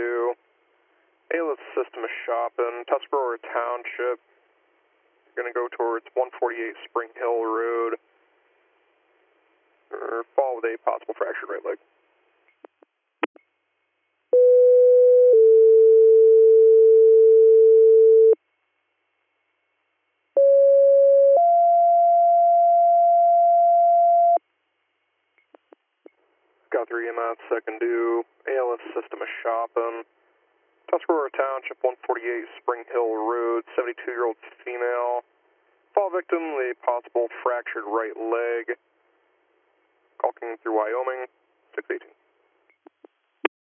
2. ALS system is shopping, Tuscarora Township. You're going to go towards 148 Spring Hill Road. Or fall with a possible fractured right leg. Got 3 EMS, second due. ALS system is shopping. Tuscarora Township, 148 Spring Hill Road, 72-year-old female. Fall victim, a possible fractured right leg. Call came through Wyoming, 618.